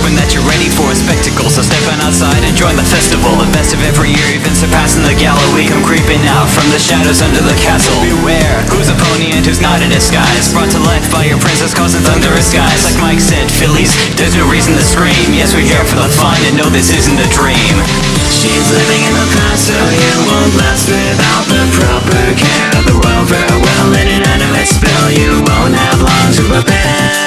hoping that you're ready for a spectacle. So step on outside and join the festival. The best of every year, even surpassing the Galilee. Come creeping out from the shadows under the castle. Beware, who's a pony and who's not in disguise. Brought to life by your princess causing thunderous skies. Like Mike said, Phillies, there's no reason to scream. Yes, we're here for the fun and no, this isn't a dream. She's living in the past, so you won't last without the proper care of the royal farewell. In an animate spell, you won't have long to prepare.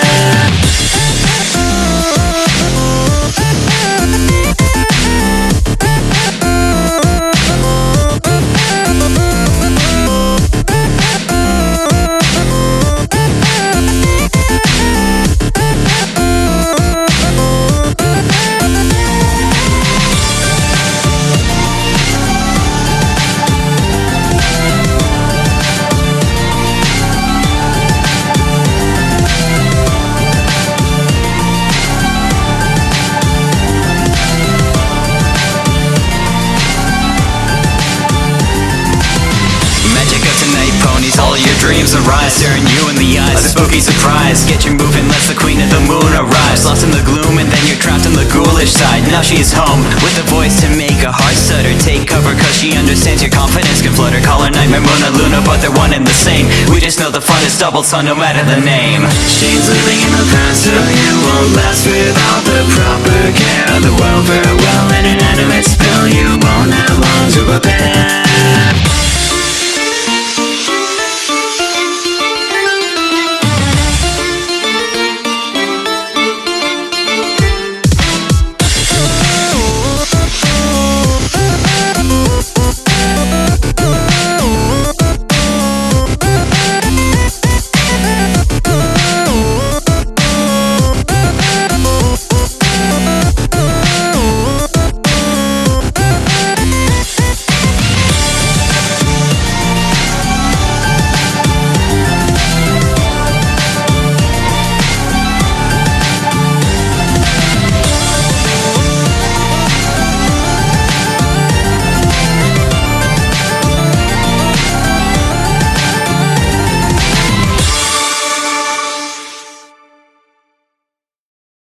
All your dreams arise, staring you in the eyes. A spooky surprise, get you moving lest the queen of the moon arrives. Lost in the gloom and then you're trapped on the ghoulish side. Now she's home with a voice to make a heart stutter. Take cover cause she understands your confidence can flutter. Call her Nightmare, Mona, Luna, but they're one and the same. We just know the fun is doubled, so no matter the name. She's living in the past, so you won't last